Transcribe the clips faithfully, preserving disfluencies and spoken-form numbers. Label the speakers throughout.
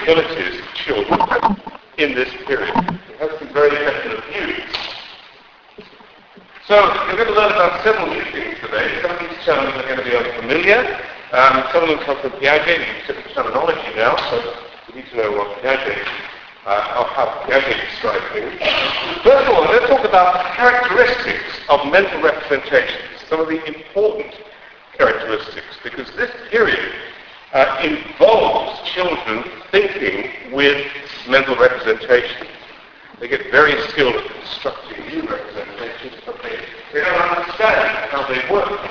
Speaker 1: abilities of children in this period. It has some very definite views. So we're going to learn about several new things today. Some of these terms are going to be unfamiliar. Um, some of them come from Piaget, we use different terminology now, so we need to know what Piaget, uh, or how Piaget describes things. First of all, let's talk about characteristics of mental representations, some of the important characteristics, because this period uh, involves children thinking with mental representation. They get very skilled at constructing new representations, but they, they don't understand how they work.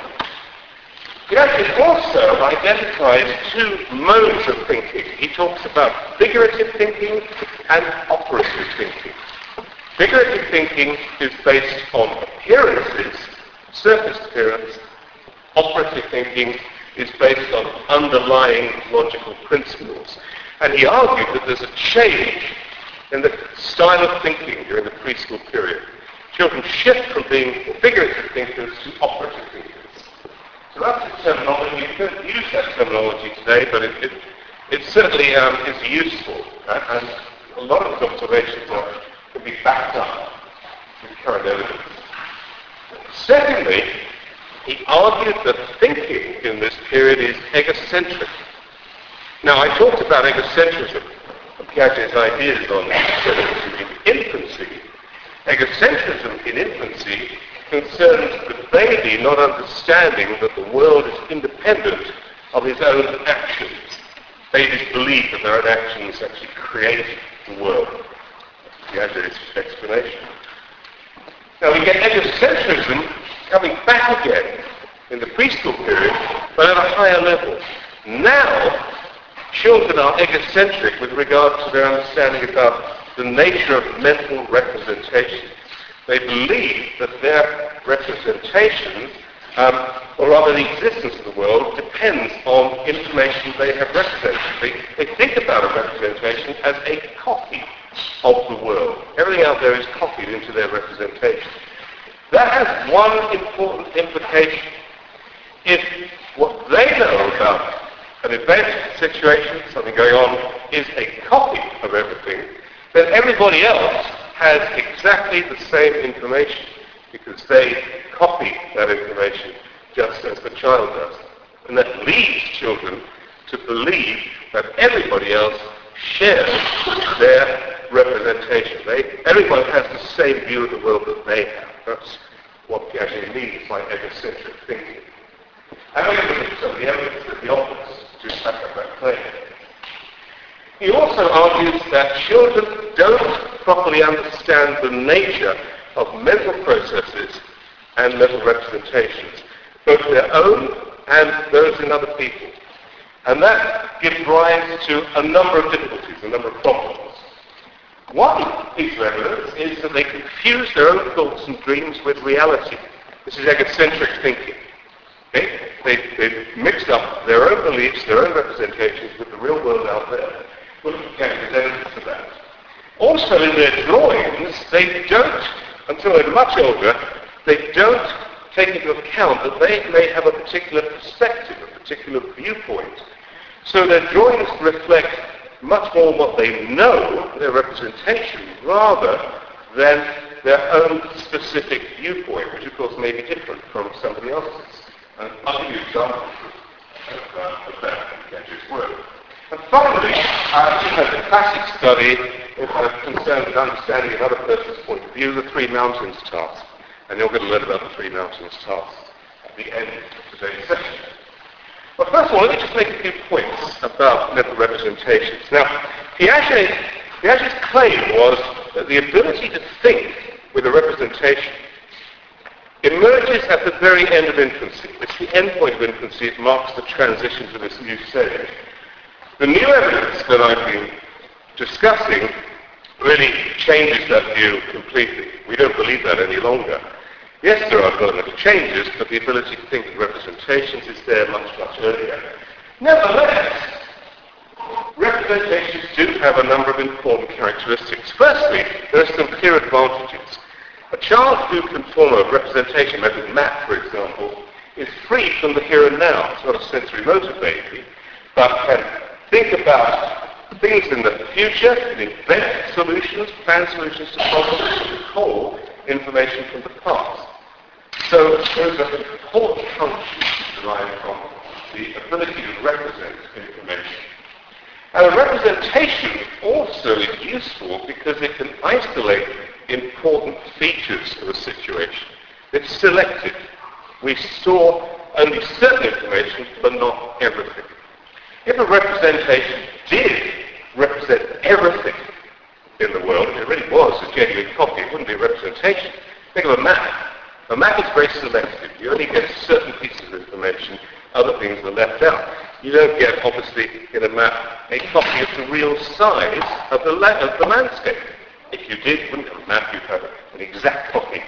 Speaker 1: Piaget also identifies two modes of thinking. He talks about figurative thinking and operative thinking. Figurative thinking is based on appearances, surface appearance. Operative thinking is based on underlying logical principles. And he argued that there's a change in the style of thinking during the preschool period. Children shift from being figurative thinkers to operative thinkers. So that's the terminology. We don't use that terminology today, but it, it, it certainly um, is useful. Uh, and a lot of his observations are, can be backed up with current evidence. Secondly, he argued that thinking in this period is egocentric. Now, I talked about egocentrism, Piaget's ideas on egocentrism in infancy. Egocentrism in infancy concerns the baby not understanding that the world is independent of his own actions. Babies believe that their own actions actually create the world. Piaget's explanation. Now, we get egocentrism coming back again in the preschool period, but at a higher level. Now, children are egocentric with regard to their understanding about the nature of mental representation. They believe that their representation, um, or rather the existence of the world, depends on information they have represented. They, they think about a representation as a copy of the world. Everything out there is copied into their representation. That has one important implication. If what they know about an event, situation, something going on, is a copy of everything, then everybody else has exactly the same information because they copy that information just as the child does. And that leads children to believe that everybody else shares their representation. They, everyone has the same view of the world that they have. That's what Piaget means by egocentric thinking. And I'm going to look at some of the evidence that the opposite to back up that claim. He also argues that children don't properly understand the nature of mental processes and mental representations, both their own and those in other people. And that gives rise to a number of difficulties, a number of problems. One piece of evidence is that they confuse their own thoughts and dreams with reality. This is egocentric thinking. Okay? They, they've mixed up their own beliefs, their own representations with the real world out there. Well, there's evidence of that. Also in their drawings, they don't, until they're much older, they don't take into account that they may have a particular perspective, a particular viewpoint. So their drawings reflect much more what they know, their representation, rather than their own specific viewpoint, which of course may be different from somebody else's. And I'll give you examples of, uh, of that in Piaget's work. And finally, uh, you know, the classic study is uh, concerned with understanding another person's point of view, the Three Mountains task. And you're going to learn about the Three Mountains task at the end of today's session. But first of all, let me just make a few points about mental representations. Now, Piaget, Piaget's claim was that the ability to think with a representation emerges at the very end of infancy. It's the end point of infancy. It marks the transition to this new stage. The new evidence that I've been discussing really changes that view completely. We don't believe that any longer. Yes, there are further changes, but the ability to think of representations is there much, much earlier. Nevertheless, representations do have a number of important characteristics. Firstly, there are some clear advantages. A child who can form a representation method map, for example, is free from the here and now. It's not a sensory motor baby, but can think about things in the future, it invents solutions, plans solutions to problems that recall information from the past. So there's an important function derived from the ability to represent information. And a representation also is useful because it can isolate important features of a situation. It's selective. We store only certain information, but not everything. If a representation did represent everything in the world, if it really was a genuine copy, it wouldn't be a representation. Think of a map. A map is very selective. You only get certain pieces of information, other things are left out. You don't get, obviously, in a map, a copy of the real size of the, la- of the landscape. If you did, you wouldn't have a map, you'd have an exact copy.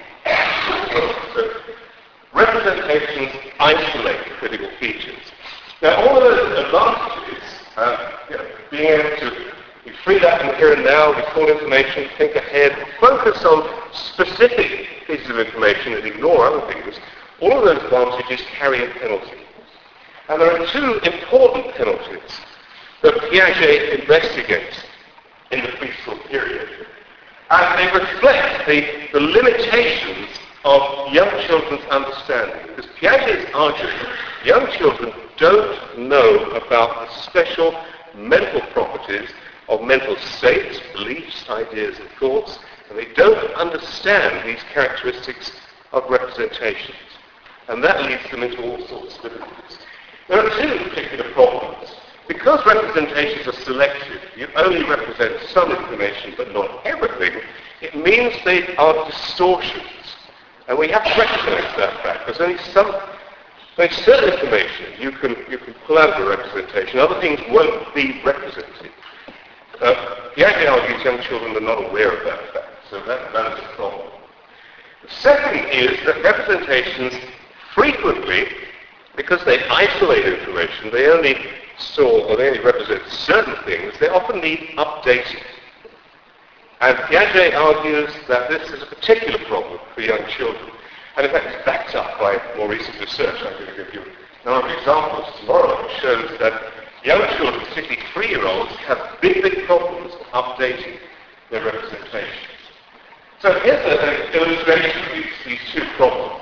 Speaker 1: So, representations isolate critical features. Now, all of those advantages, uh, you know, being able to be freed up in the here and now, recall information, think ahead, focus on specific pieces of information and ignore other things, all of those advantages carry a penalty. And there are two important penalties that Piaget investigates in the preschool period. And they reflect the, the limitations of young children's understanding. Because Piaget is arguing young children don't know about the special mental properties of mental states, beliefs, ideas, and thoughts, and they don't understand these characteristics of representations. And that leads them into all sorts of difficulties. There are two particular problems. Because representations are selective, you only represent some information but not everything, it means they are distortions. And we have to recognize that fact. There's only some, there's certain information you can, you can pull out of a representation. Other things won't be represented. Uh, Piaget argues young children are not aware of that fact. So that, that is a problem. The second is that representations frequently, because they isolate information, they only store or they only represent certain things, they often need updating. And Piaget argues that this is a particular problem for young children. And in fact, it's backed up by more recent research. I'm going to give you a number of examples tomorrow that shows that young children, particularly three-year-olds, have big, big problems updating their representations. So here's an illustration of these, these two problems.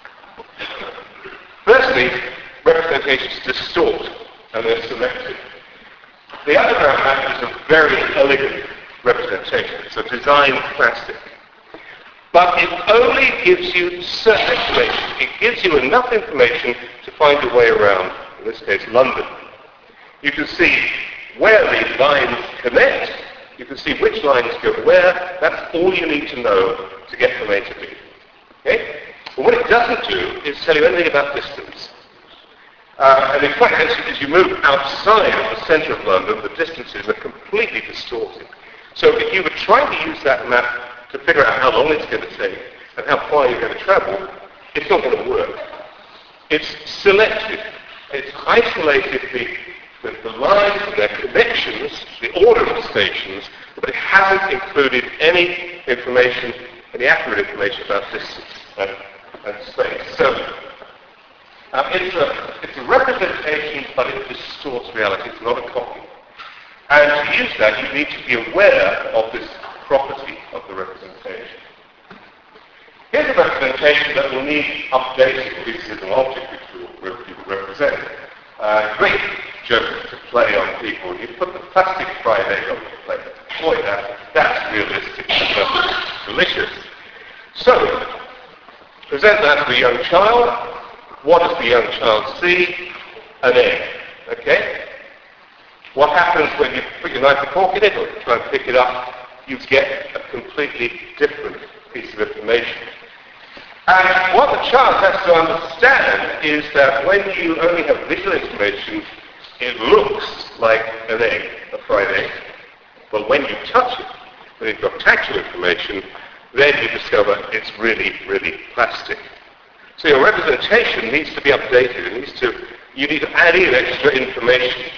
Speaker 1: Firstly, representations distort and they're selective. The underground map is a very elegant representation. It's a design classic. But it only gives you certain information. It gives you enough information to find your way around, in this case, London. You can see where the lines connect. You can see which lines go where. That's all you need to know to get from A to B. Okay? But what it doesn't do is tell you anything about distance. Uh, and in fact, as, as you move outside of the centre of London, the distances are completely distorted. So if you were trying to use that map to figure out how long it's going to take and how far you're going to travel, it's not going to work. It's selective. It's isolated the, the, the lines and their connections, the order of the stations, but it hasn't included any information, any accurate information about distance and, and space. So um, it's, a, it's a representation, but it distorts reality. It's not a copy. And to use that, you need to be aware of this property of the representation. Here's a representation that will need updating. This is an object which will, will represent. Uh, great joke to play on people. You put the plastic fried egg on the plate. Boy, that, that's realistic. That's delicious. So, present that to a young child. What does the young child see? An egg. Okay? What happens when you put your knife and fork in it or you try and pick it up? You get a completely different piece of information. And what the child has to understand is that when you only have visual information, it looks like an egg, a fried egg. But when you touch it, when you've got tactile information, then you discover it's really, really plastic. So your representation needs to be updated. It needs to, you need to add in extra information.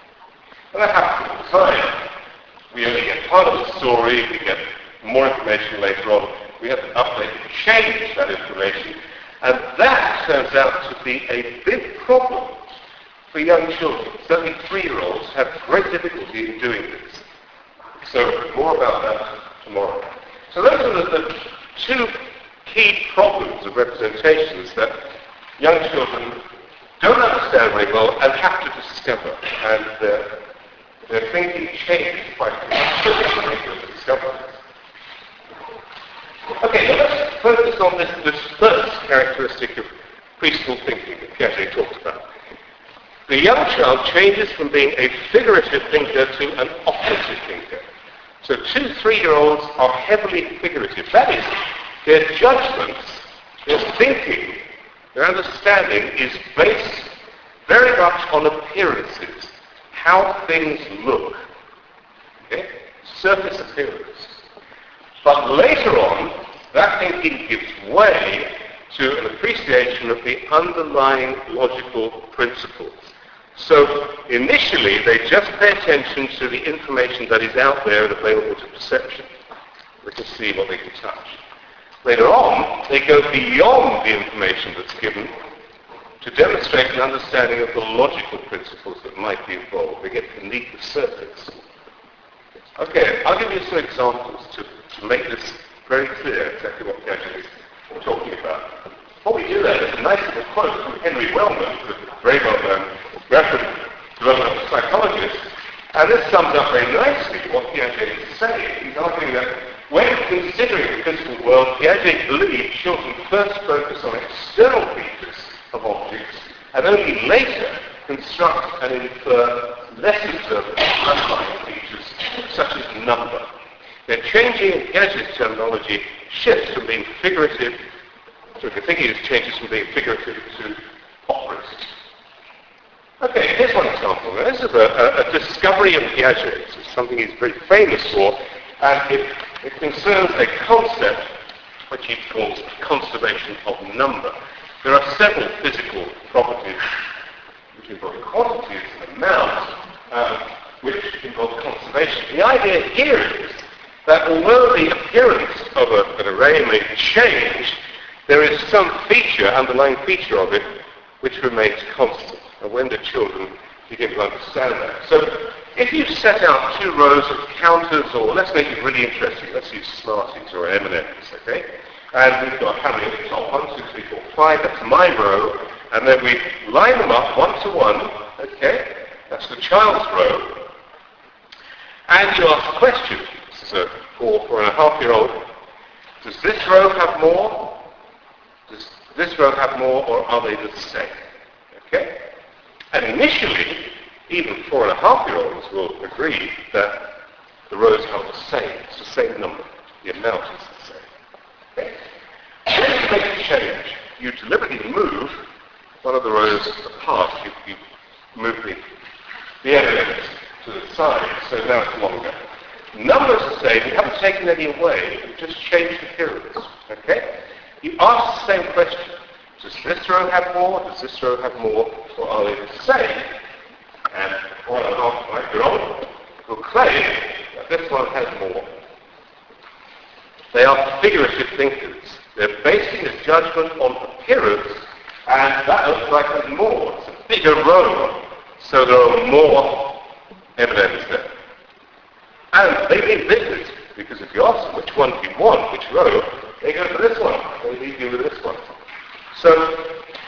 Speaker 1: And that happens all the time. We only get part of the story, we get more information later on. We have to update and change that information. And that turns out to be a big problem for young children. Certainly three-year-olds have great difficulty in doing this. So more about that tomorrow. So those are the, the two key problems of representations that young children don't understand very well and have to discover. And uh, their thinking changes quite quickly as they discover this. Okay, now let's focus on this, this first characteristic of preschool thinking that Piaget talked about. The young child changes from being a figurative thinker to an operative thinker. So two three-year-olds are heavily figurative. That is, their judgments, their thinking, their understanding is based very much on appearances, how things look, okay? Surface appearance. But later on, that thinking gives way to an appreciation of the underlying logical principles. So initially, they just pay attention to the information that is out there and available to perception. They can see what they can touch. Later on, they go beyond the information that's given to demonstrate an understanding of the logical principles that might be involved. They get beneath the surface. Okay, I'll give you some examples to, to make this very clear exactly what Piaget is talking about. What we do there is a nice little quote from Henry Wellman, the very well-known rapid developmental psychologist, and this sums up very nicely what Piaget is saying. He's arguing that when considering the physical world, Piaget believed children first focus on external features of objects and only later construct and infer less observable underlying features such as number. They're changing, in Piaget's terminology, shifts from being figurative, so the thinking is changes from being figurative to operative. Okay, here's one example. Now, this is a, a, a discovery of Piaget's. It's something he's very famous for, and it, it concerns a concept which he calls conservation of number. There are several physical properties which involve quantities and amounts, um, which involve conservation. The idea here is that although the appearance of a, an array may change, there is some feature, underlying feature of it, which remains constant. And when the children begin to understand that. So if you set out two rows of counters, or let's make it really interesting, let's use Smarties or M and M's, okay? And we've got how many at the top? One, two, three, four, five. That's my row. And then we line them up one to one, okay? That's the child's row. And you ask a question. This is a four, four and a half year old. Does this row have more? Does this row have more, or are they the same? Okay? And initially, even four and a half year olds will agree that the rows are the same. It's the same number. The amount is the same. Okay? When you make a change, you deliberately move one of the rows apart. You, you move the, the evidence to the side, so now it's longer. Numbers are the same. You haven't taken any away. You've just changed appearance. Okay? You ask the same question. Does this row have more? Does this row have more? Or are they the same? And one and a half five year old will claim that this one has more. They are figurative thinkers. They're basing a judgment on appearance, and that looks like there's more. It's a bigger row, so there are more evidence there. And they mean business, because if you ask them which one do you want, which row, they go for this one. They leave you with this one. So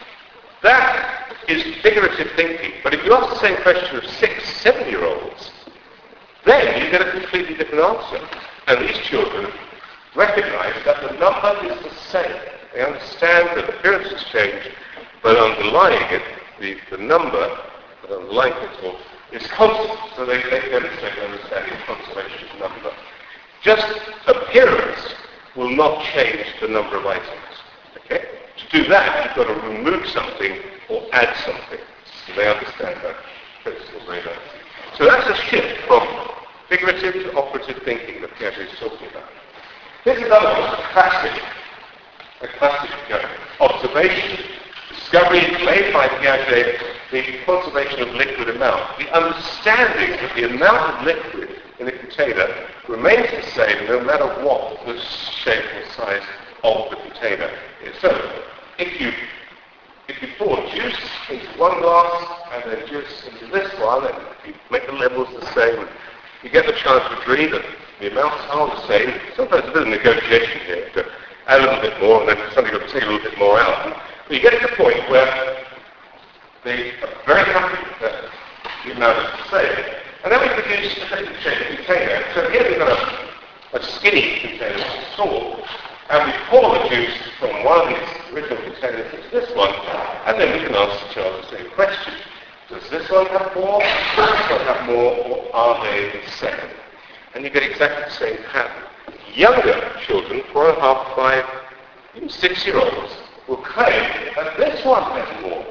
Speaker 1: that is figurative thinking. But if you ask the same question of six, seven-year-olds, then you get a completely different answer. And these children recognize that the number is the same. They understand that appearances change, but underlying it, the, the number, the underlying principle, is constant. So they, they demonstrate an understanding of conservation of number. Just appearance will not change the number of items. Okay? To do that, you've got to remove something or add something. So they understand that principle very nicely. So that's a shift from figurative to operative thinking that Piaget is talking about. Here's another one, a classic, a classic uh, observation, discovery made by Piaget, the conservation of liquid amount. The understanding that the amount of liquid in a container remains the same no matter what the shape or size of the container is. So, if you if you pour juice into one glass and then juice into this one, and you make the levels the same, you get the chance to agree that the amounts are the same. Sometimes a bit of negotiation here to add a little bit more, and then somebody will take a little bit more out. But you get to the point where they are very happy that the amount is the same. And then we produce a different shaped container. So here we've got a, a skinny container of salt, and we pour the juice from one of these original containers into this one, and then we can ask the child the same question. Does this one have more? Does this one have more? Or are they the same? And you get exactly the same pattern. Younger children, four and a half, five, even six-year-olds, will claim that this one has more.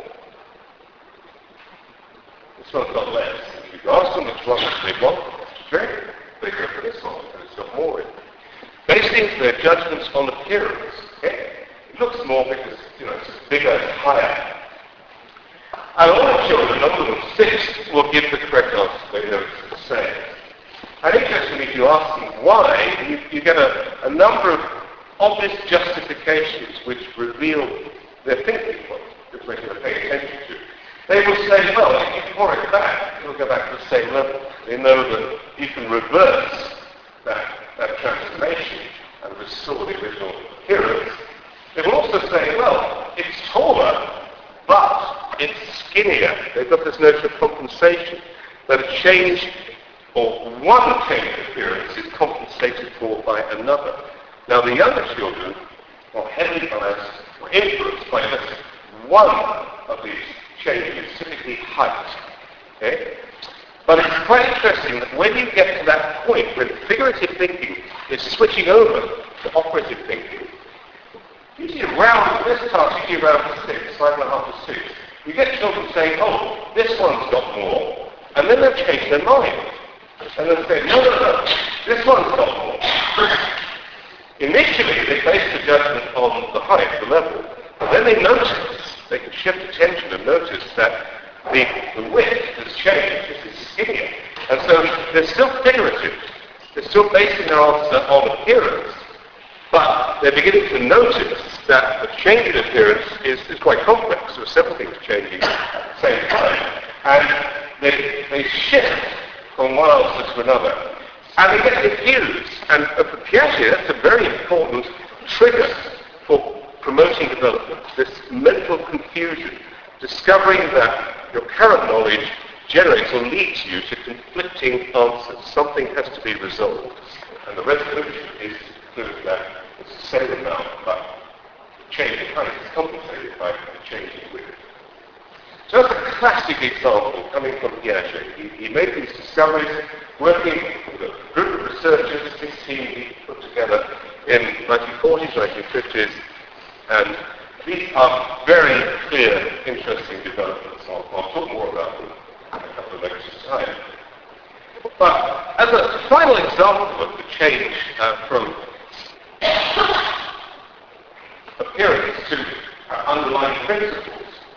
Speaker 1: This one's got less. If you ask them which one they want, it's very bigger for this one, and it's got more in it. Basing their judgments on appearance. Okay? It looks more because, you know, it's bigger, it's higher. And all the children, older than six, will give the correct answer. They know it's the same. And interestingly, if you ask them why, you, you get a, a number of obvious justifications which reveal their thinking, which they can pay attention to. They will say, well, if you pour it back, it'll go back to the same level. They know that you can reverse that, that transformation and restore the original appearance. They will also say, well, it's taller, but it's skinnier. They've got this notion of compensation, that a change or one change of appearance is compensated for by another. Now, the younger children are heavily biased or influenced by just one of these changes, typically height. Okay? But it's quite interesting that when you get to that point when figurative thinking is switching over to operative thinking, usually around this task, usually around six, five and a half to six, you get children saying, oh, this one's got more, and then they'll change their mind. And they'll say, no, no, no, this one's got more. Initially, they base the judgment on the height, the level, but then they notice, they can shift attention and notice that the, the width has changed, this is skinnier. And so they're still figurative. They're still basing their answer on appearance, but they're beginning to notice that the change in appearance is, is quite complex. There are several things changing at the same time. And they, they shift from one answer to another. And they get confused. And for Piaget, that's a very important trigger for promoting development, this mental confusion, discovering that your current knowledge generates or leads you to conflicting answers. Something has to be resolved. And the resolution is to conclude that it's the same amount, but the change in height is compensated by the change in width. So that's a classic example coming from Piaget. He, he made these discoveries working with a group of researchers, this team he put together in nineteen forties, nineteen fifties, and these are very clear, interesting developments. I'll, I'll talk more about them in a couple of lectures' time. But as a final example of the change uh, from appearance to uh, underlying principles,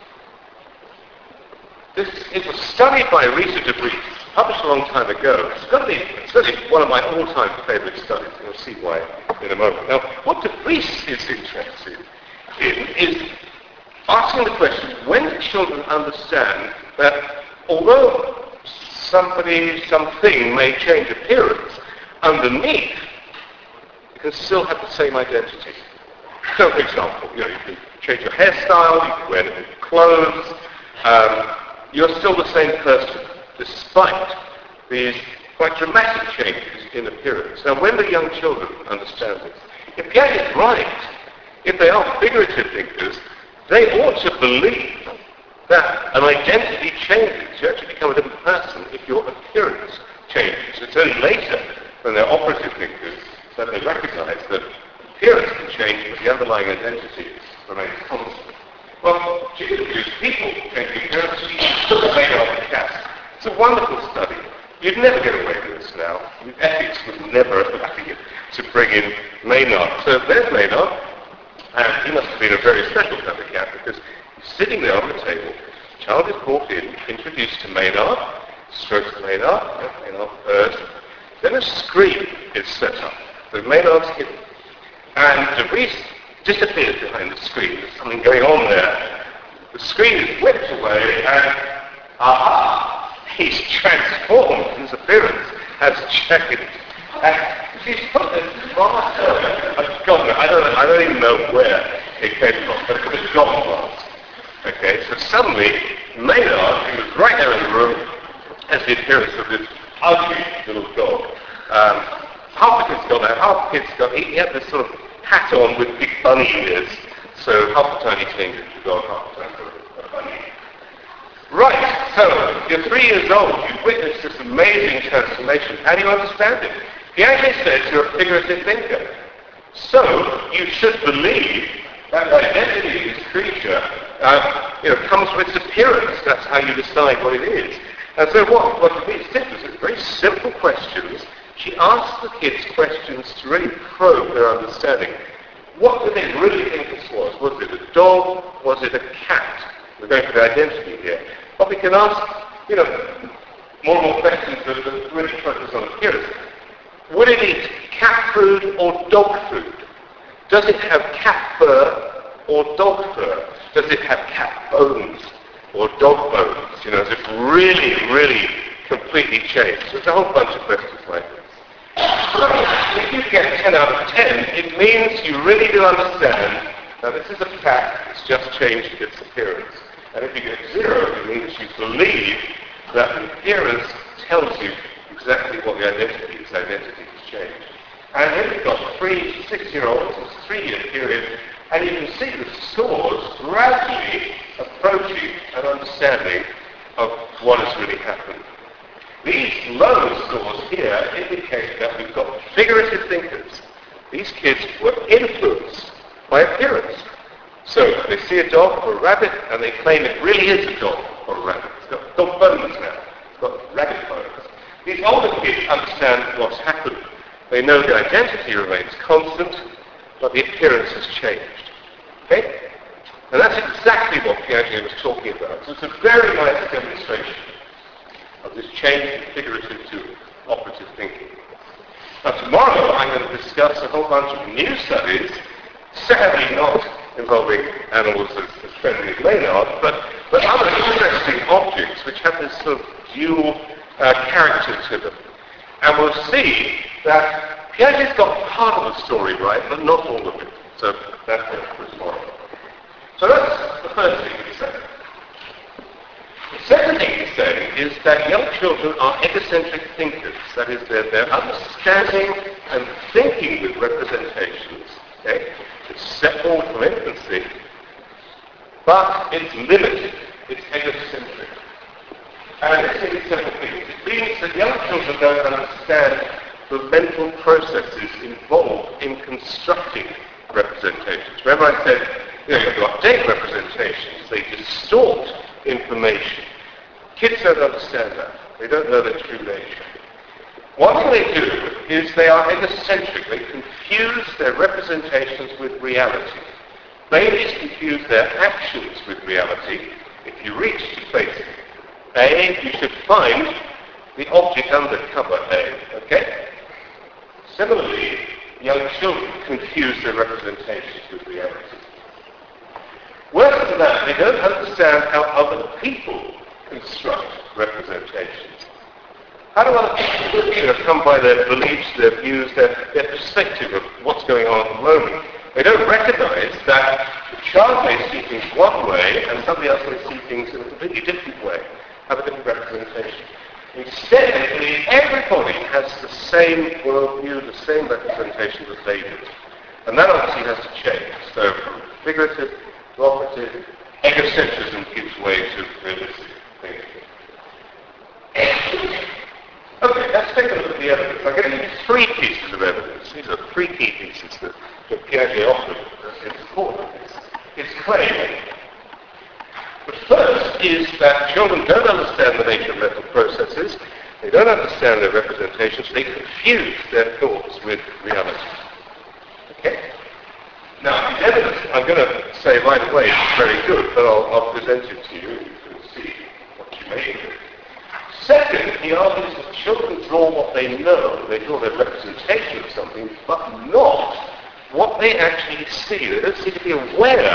Speaker 1: this is a study by Rita de Vries, published a long time ago. It's got to be certainly one of my all-time favorite studies. You'll see why in a moment. Now, what de Vries is interested in is asking the question, when do children understand that although somebody, something may change appearance, underneath you can still have the same identity. So, for example, you know, you can change your hairstyle, you can wear different clothes, um, you're still the same person, despite these quite dramatic changes in appearance. Now, when the young children understand this, if Piaget is right, if they are figurative thinkers, they ought to believe that an identity changes. You actually become a different person if your appearance changes. It's only later, when they're operative thinkers, that they recognize that appearance can change, but the underlying identity remains constant. Well, people changing appearance, Maynard and Cass. It's a wonderful study. You'd never get away with this now. Ethics would never allow you to bring in Maynard. So there's Maynard, and he must have been a very special kind of cat, because he's sitting there on the table. The child is brought in, introduced to Maynard, strokes Maynard, Maynard first. Then a screen is set up. So Maynard's hidden. And de Vries disappears behind the screen. There's something going on there. The screen is whipped away and, aha, he's transformed. His appearance has changed. And she's put this mask on. I've forgotten it. I don't, I don't even know where it came from, but it was a dog mask. Okay, so suddenly, Maynard, who was right there in the room, has the appearance of this ugly little dog. Um, half the kids got that, half the kids got, he, he had this sort of hat on with big bunny ears, so half the time he changed into a dog, half the time to a bunny. Right, so you're three years old, you've witnessed this amazing transformation. How do you understand it? Piaget says you're a figurative thinker. So you should believe that the identity of this creature uh, you know, comes from its appearance. That's how you decide what it is. And so what, what Louise did was very simple questions. She asked the kids questions to really probe their understanding. What did they really think this was? Was it a dog? Was it a cat? We're going for the identity here. But we can ask, you know, more and more questions that, that really focus on appearance. Would it eat cat food or dog food? Does it have cat fur or dog fur? Does it have cat bones or dog bones? You know, has it really, really completely changed? There's a whole bunch of questions like this. If you get ten out of ten, it means you really do understand that this is a fact, it's just changed its appearance. And if you get zero, it means you believe that the appearance tells you exactly what the identity is. Identity has changed. And then you've got three six-year-olds, it's a three-year period, and you can see the scores gradually approaching an understanding of what has really happened. These low scores here indicate that we've got figurative thinkers. These kids were influenced by appearance. So they see a dog or a rabbit and they claim it really is a dog or a rabbit. It's got dog bones now. It's got rabbit bones. These older kids understand what's happened. They know the identity remains constant, but the appearance has changed. Okay? And that's exactly what Piaget was talking about. So it's a very nice demonstration of this change from figurative to operative thinking. Now tomorrow I'm going to discuss a whole bunch of new studies, sadly not involving animals as, as friendly as Maynard, but, but other interesting objects which have this sort of dual uh, character to them. And we'll see that Piaget's got part of the story right, but not all of it. So that's it for tomorrow. So that's the first thing to say. The second thing to say is that young children are egocentric thinkers. That is, they're, they're understanding and thinking with representations. Okay? It's separate from infancy, but it's limited. It's egocentric. And this means several things. It means that young children don't understand the mental processes involved in constructing representations. Remember I said, you know, you have to update representations. They distort information. Kids don't understand that. They don't know their true nature. One thing they do is they are egocentric. They confuse their representations with reality. Babies confuse their actions with reality. If you reach to face A, you should find the object under cover A. Okay? Similarly, young children confuse their representations with reality. Worse than that, they don't understand how other people construct representations. How do other people, you know, come by their beliefs, their views, their, their perspective of what's going on at the moment? They don't recognize that the child may see things one way and somebody else may see things in a completely different way, have a different representation. Instead, they believe everybody has the same worldview, the same representation that they do. And that obviously has to change. So from figurative to operative, egocentrism gives way to realistic thinking. Okay, let's take a look at the evidence. I'm going to give you three pieces of evidence. These are three key pieces that, that Piaget offered in support of this. His claim. The first is that children don't understand the nature of mental processes. They don't understand their representations. They confuse their thoughts with reality. Okay? Now, the evidence, I'm going to say right away, it's very good, but I'll, I'll present it to you. You can see what you make of it. Second, he argues that children draw what they know. They draw their representation of something, but not what they actually see. They don't seem to be aware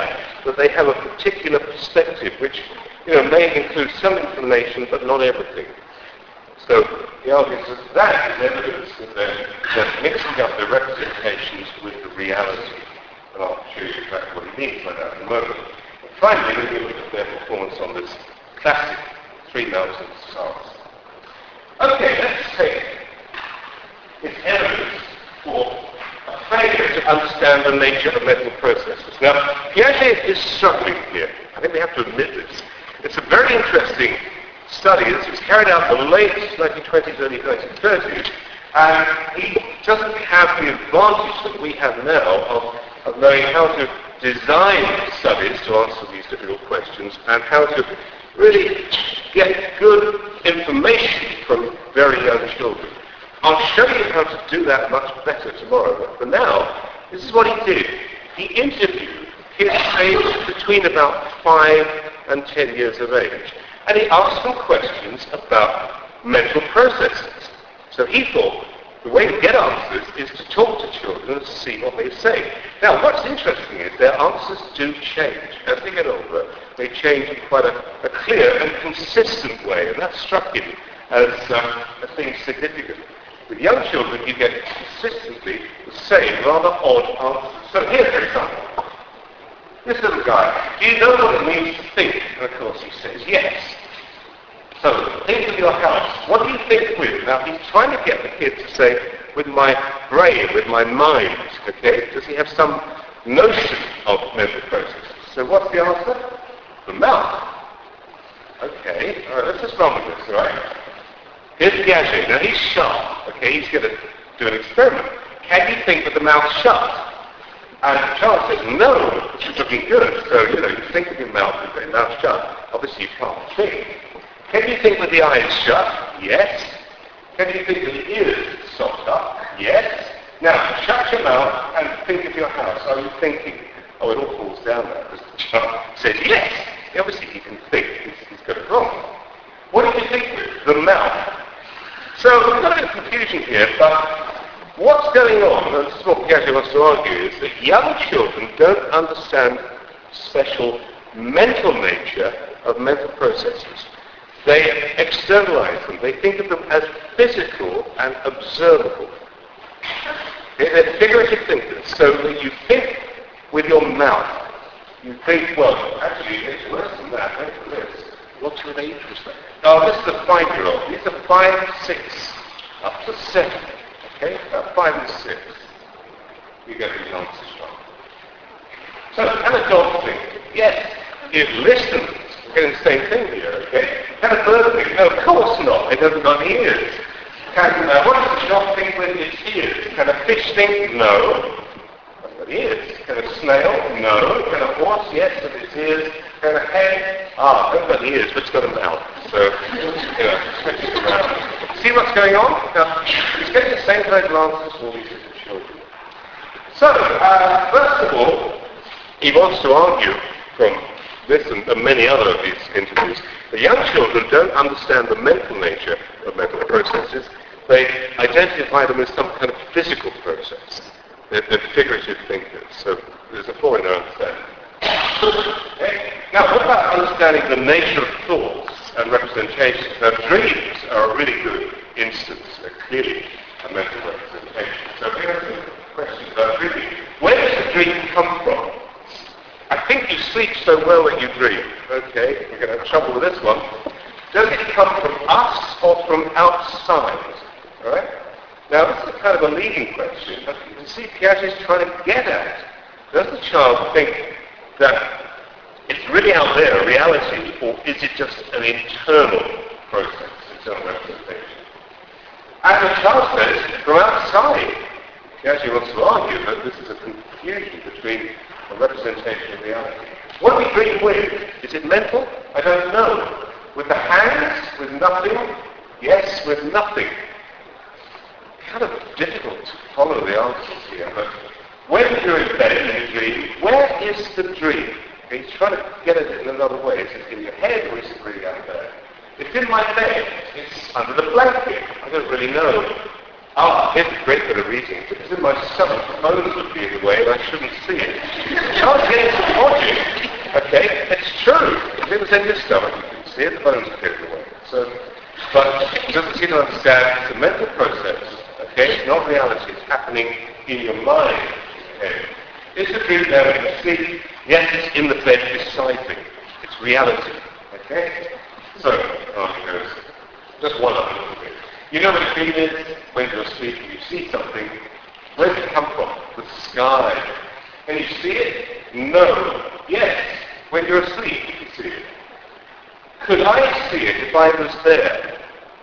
Speaker 1: that they have a particular perspective, which, you know, may include some information, but not everything. So he argues that that is evidence that they're, they're mixing up their representations with the reality. And I'll show you exactly what he means by that in a moment. And finally, we look at their performance on this classic three mountain stars. Okay, let's take its evidence for a failure to understand the nature of mental processes. Now, Piaget is struggling here. I think we have to admit this. It's a very interesting study. This was carried out in the late nineteen twenties, early nineteen thirties, and he doesn't have the advantage that we have now of, of knowing how to design studies to answer these difficult questions and how to really get good information from very young children. I'll show you how to do that much better tomorrow, but for now, this is what he did. He interviewed kids aged between about five and ten years of age, and he asked them questions about mental processes. So he thought the way to get answers is to talk to children and see what they say. Now, what's interesting is their answers do change. As they get older, they change in quite a, a clear and consistent way, and that struck him as um, a thing significant. With young children, you get consistently the same rather odd answers. So here, for example, this little guy, do you know what it means to think? And of course he says yes. So, think of your house. What do you think with? Now, he's trying to get the kid to say, with my brain, with my mind, okay? Does he have some notion of mental processes? So what's the answer? The mouth. Okay, all right, let's just run with this, all right? Here's Piaget. Now, he's sharp, okay? He's going to do an experiment. Can you think with the mouth shut? And Charles says, no, this is looking good. So, you know, you think with your mouth with your mouth shut. Obviously, you can't think. Can you think with the eyes shut? Yes. Can you think with the ears soft up? Yes. Now, shut your mouth and think of your house. Are you thinking? Oh, it all falls down there. Because the child says yes. Obviously, he can think. He's, he's got it wrong. What do you think with? The mouth. So, we've got a bit of confusion here, but what's going on, and this is what Piaget wants to argue, is that young children don't understand special mental nature of mental processes. They externalize them. They think of them as physical and observable. They're figurative thinkers. So that you think with your mouth. You think, well, actually, it's worse than that. Wait for this. What's your age was that? Oh, this is a five-year-old. These are five, six, up to seven. Okay? About five and six. You get these answers from. So, can a dog think? Yes. It listens. We're getting the same thing here, okay? Can a bird think? No, of course not. It hasn't got any ears. Can, uh, what does a dog think with its ears? Can a fish think? No. It hasn't got ears. Can a snail? No. Can a horse? Yes, with its ears. Can a hen? Ah, it hasn't got ears, but it's got a mouth. So, you know, switch it around. See what's going on? Now, he's getting the same kind of answers for all these little children. So, uh, first of all, he wants to argue from this and, and many other of these interviews, the young children don't understand the mental nature of mental processes. They identify them as some kind of physical process. They're, they're figurative thinkers. So there's a flaw in their understanding. Okay. Now, what about understanding the nature of thoughts and representations? Now, dreams are a really good instance. They're clearly a mental representation. So we have some questions about dreaming. Where does the dream come from? I think you sleep so well that you dream. Okay, we're going to have trouble with this one. Does it come from us or from outside? All right? Now, this is kind of a leading question, but you can see Piaget is trying to get at. Does the child think that it's really out there, a reality, or is it just an internal process, internal representation? And the child says, from outside. Piaget wants to argue that this is a confusion between a representation of reality. What do we dream with? Is it mental? I don't know. With the hands? With nothing? Yes, with nothing. Kind of difficult to follow the answers here, but when you're in bed and you dream, where is the dream? Okay, he's trying to get at it in another way. Is it in your head or is it really out there? It's in my bed. It's under the blanket. I don't really know. Ah, here's a great bit of reading. If it's in my stomach, the bones would be in the way and I shouldn't see it. Child's getting some logic. Okay, it's true. If it was in your stomach, you can see it, the bones are getting away. So, but it doesn't seem to understand it's a mental process. Okay, it's not reality. It's happening in your mind. Okay, it's a dream now in the sleep. Yes, it's in the bed beside me. It's reality. Okay, so on it goes. Just one other little bit. You know what a dream is? When you're asleep and you see something. Where does it come from? The sky. Can you see it? No. Yes. When you're asleep, you can see it. Could I see it if I was there?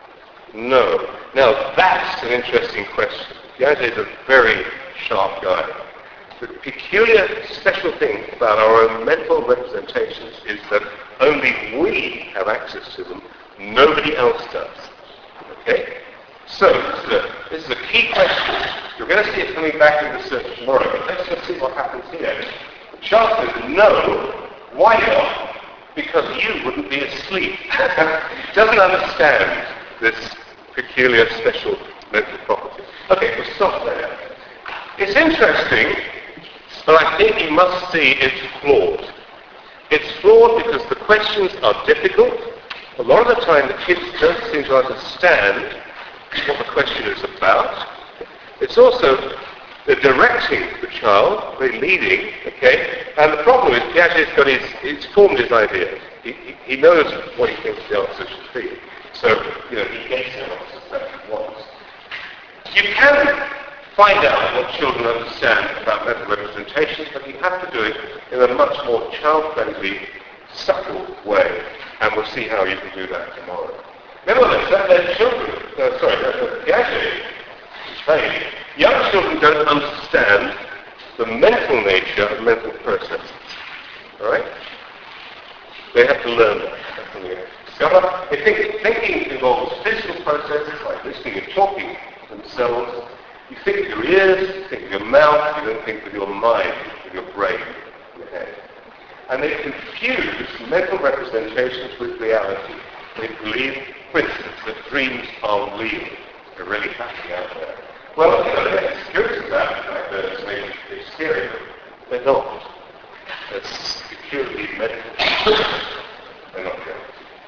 Speaker 1: No. Now, that's an interesting question. Piaget is a very sharp guy. The peculiar, special thing about our own mental representations is that only we have access to them. Nobody else does. Okay? So, this is a, this is a key question. You're going to see it coming back in research tomorrow, but let's just see what happens here. The child says, no. Why not? Because you wouldn't be asleep. Doesn't understand this peculiar, special mental property. Okay, we'll stop there. It's interesting, but I think you must see it's flawed. It's flawed because the questions are difficult. A lot of the time the kids don't seem to understand what the question is about. It's also they're directing the child, they're leading, okay? And the problem is Piaget's got his, he's formed his ideas. He, he, he knows what he thinks the answer should be. So, you know, he gets the answers that he wants. You can find out what children understand about mental representations, but you have to do it in a much more child-friendly, subtle way. And we'll see how you can do that tomorrow. Nevertheless, that led children, uh, sorry, that led Piaget is saying, young children don't understand the mental nature of mental processes. All right? They have to learn that. That's something they have to discover. They think thinking involves physical processes like listening and talking themselves. You think with your ears, you think with your mouth, you don't think with your mind, with your brain, your head. And they confuse mental representations with reality. They believe, for instance, that dreams are real. They're really happening out there. Well, you know, they're curious about the fact that it's maybe it's scary, but they're not. It's purely mental. They're not real.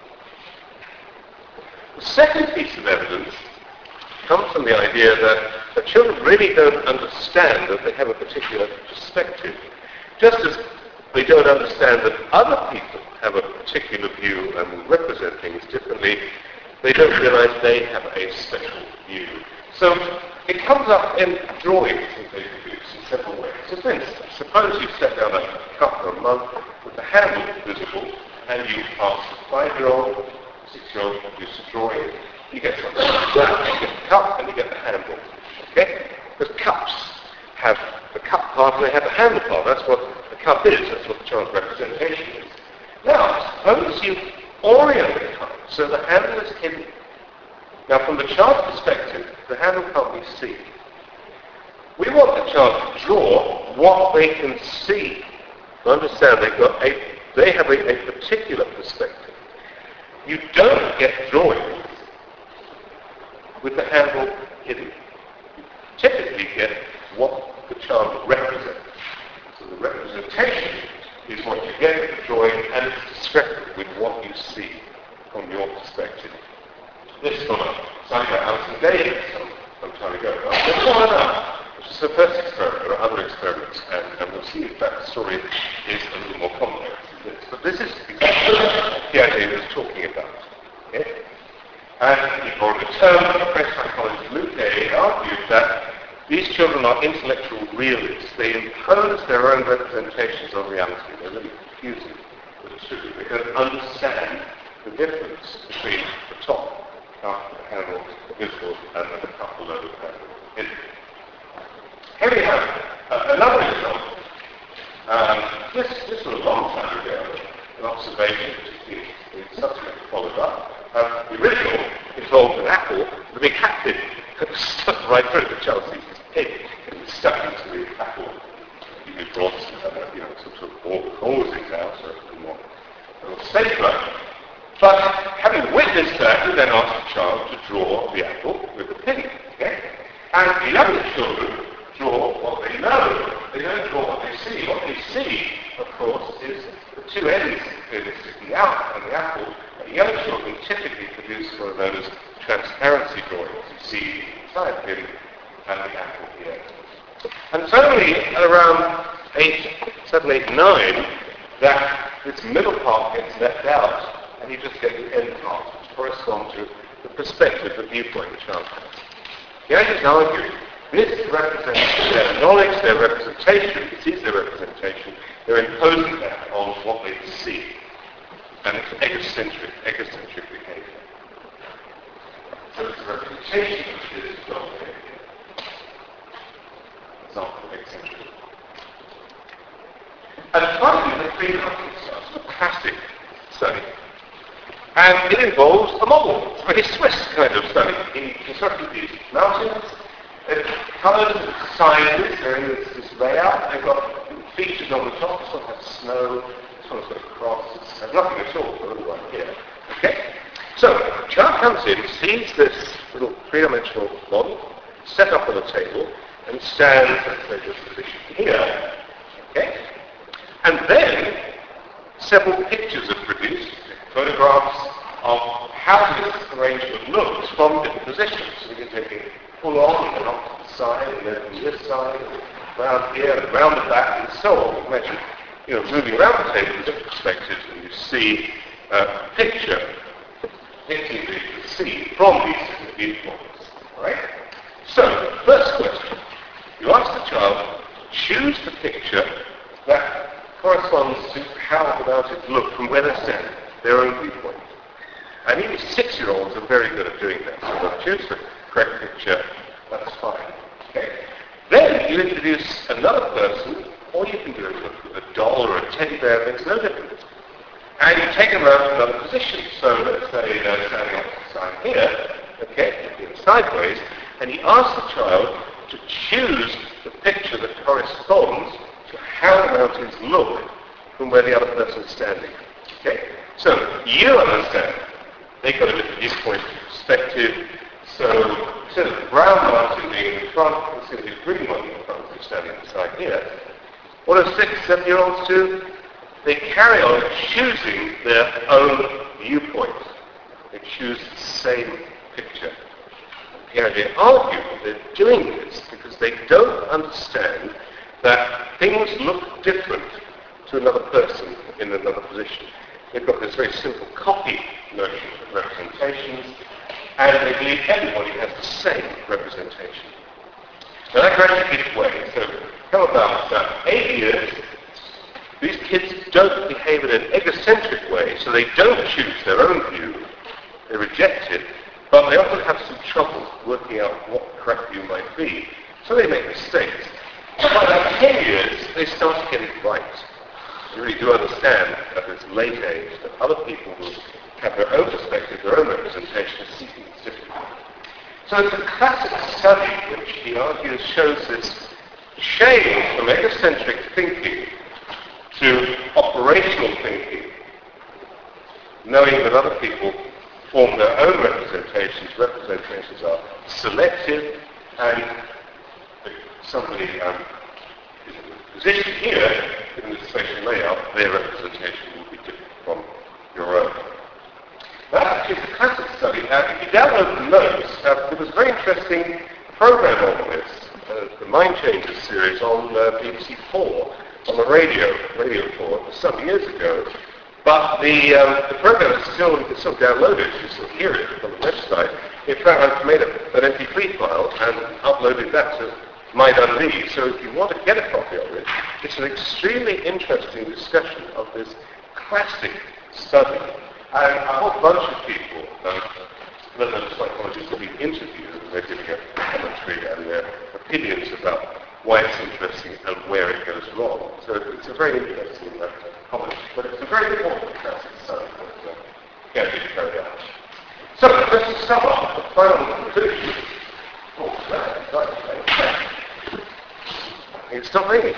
Speaker 1: The second piece of evidence comes from the idea that the children really don't understand that they have a particular perspective. Just as they don't understand that other people have a particular view and will represent things differently, they don't realize they have a special view. So it comes up in drawings that they produce in several ways. So for instance, suppose you set down a cup or a mug with the handle visible and you ask a five-year-old, six-year-old to produce a drawing. You get something like that. You get the cup and you get the handle. Okay? Because cups have the cup part and they have the handle part. That's what the cup is. That's what the child's representation is. Now, suppose you orient the cup so the handle is hidden. Now, from the child's perspective, the handle can't be seen. We want the child to draw what they can see. To understand they've got a, they have a, a particular perspective. You don't get drawings with the handle hidden. You typically get what the child represents. So the representation is what you get with the drawing, and it's discrepant with what you see from your perspective. This is from a study by Alison Davis some, some time ago. Let's follow that, which is the first experiment. There are other experiments, and, and we'll see if that story is a little more complex than this. But this is exactly what Piaget was talking about. Okay? And he borrowed a term from French psychologist Luc Hay argued that these children are intellectual realists. They impose their own representations on reality. They're really confusing the two. They don't understand the difference between the top cup, the handle, the visible, and the cup below the handle. Here we have uh, another example. Um, this, this was a long time ago, an observation which is subsequently followed up. Um, the original involved an apple, the big hat pin stuck right through the child sees his pig and it's stuck into the apple. You could draw uh, you know, some sort of all causes out, so it's more a little safer. But having witnessed that, we then asked the child to draw the apple with the pin. Okay? And the younger children draw what they know. they don't draw what they see. What they see, of course, is the two ends clearly sticking out on the apple. And young children typically produce what are known as transparency drawings. You see inside him and the apple here. And it's only at around eight, seven, eight, nine that this middle part gets left out, and you just get the end part, which corresponds to the perspective, the viewpoint the child has. The Yankees argue this represents their knowledge, their representation, this is their representation, they're imposing that on what they see. And it's egocentric, egocentric behavior. So it's a representation which is not behavior. It's not egocentric. And finally, the three countries stuff. It's a classic study. And it involves a model. It's a very Swiss kind of study. He constructed these mountains. They've coloured the sizes. They're in this, this layout. They've got features on the top. This one has snow. This one's got a cross. It's has nothing at all for the little one here. Okay? So, the child comes in, sees this little three-dimensional model set up on a table, and stands at this position here. Okay? And then, several pictures are produced, photographs of how this arrangement looks from different positions. So we can take it full on and off to the side, and then from this side, and around here, and around the back, and so on. Imagine, you know, moving around the table in different perspectives, and you see uh, a picture, picture that you can see from these different viewpoints. Right? So, first question. You ask the child to choose the picture that corresponds to how the mountains look from where they're standing, their own viewpoint. And even six-year-olds are very good at doing that. So they'll choose the correct picture, that's fine. Okay? Then you introduce another person, or you can do it with a doll or a teddy bear, makes no difference. And you take them around to another position. So let's say they're standing on the side here, okay, looking sideways, and you ask the child to choose the picture that corresponds to how the mountains look from where the other person is standing. Okay? So you understand they've got a different viewpoint perspective. So instead of the brown mountain being in the front, instead of the green one in the front, who's standing beside here, what do six, seven-year-olds do? They carry on choosing their own viewpoint. They choose the same picture. Piaget argued they're doing this because they don't understand that things look different to another person in another position. They've got this very simple copy notion of representations, and they believe everybody has the same representation. Now that gradually gives way. So how about uh, eight years, these kids don't behave in an egocentric way, so they don't choose their own view, they reject it, but they often have some trouble working out what the correct view might be, so they make mistakes. But by about ten years, they start to get it right. They really do understand at this late age that other people will have their own perspective, their own representation, and see things differently. So it's a classic study which he argues shows this change from egocentric thinking to operational thinking, knowing that other people form their own representations. Representations are selective, and somebody um, is in a position here, in the spatial layout, their representation will be different from your own. That actually is a classic study. Uh, if you download the notes, uh, there was a very interesting program on this, uh, the Mind Changers series on uh, B B C four, on the radio, Radio four, some years ago. But the, um, the program is still, it's still downloaded, you can still hear it on the website. In fact, I've made a, an M P three file and uploaded that to My Dundee. So if you want to get a copy of it, it's an extremely interesting discussion of this classic study. And a whole bunch of people, um, whether the psychologists have been interviewed, and they're giving a commentary and their opinions about why it's interesting and where it goes wrong. So it's a very interesting uh, comment, but it's a very important classic study that uh, can be carried out. So let's sum up the final conclusion. Oh, right, right, right. It's not raining.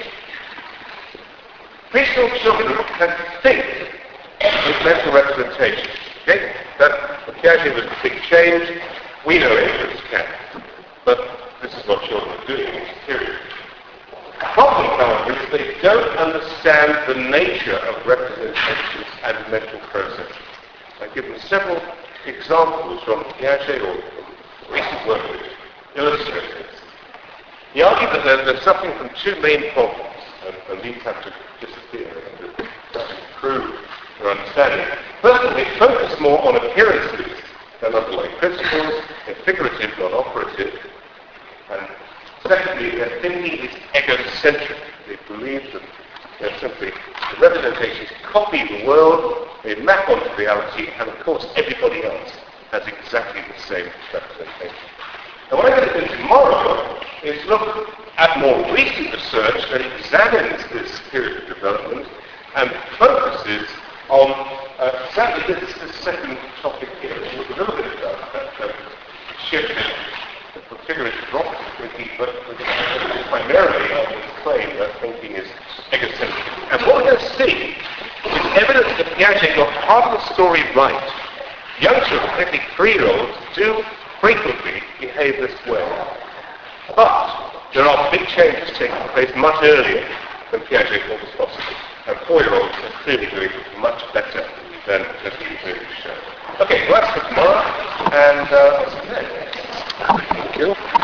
Speaker 1: Preschool children can think with mental representation. Okay? That for Piaget was a big change. We know infants can. But this is what children are doing in this period. The problem, however, that they don't understand the nature of representations and mental processes. I give them several examples from Piaget or from recent work which illustrate this. He argued that they're, they're suffering from two main problems, and, and these have to disappear and to improve their understanding. First of all, they focus more on appearances than underlying principles. They're figurative, not operative. And secondly, their thinking is egocentric. They believe that they're simply the representations copy the world, they map onto reality, and of course everybody else has exactly the same representation. Now what I'm going to do tomorrow is look at more recent research that examines this period of development and focuses on uh, exactly this, this second topic here, which is a little bit about that uh, shift from figurative to operative thinking, but primarily on this claim that thinking is egocentric. And what we're going to see is evidence that Piaget got part of the story right. Young children, particularly three-year-olds, do frequently behave this way. But there are big changes taking place much earlier than Piaget thought was possible. And four-year-olds are clearly doing much better than, than he was able to show. Okay, well that's for tomorrow, and uh, that's it. Thank you.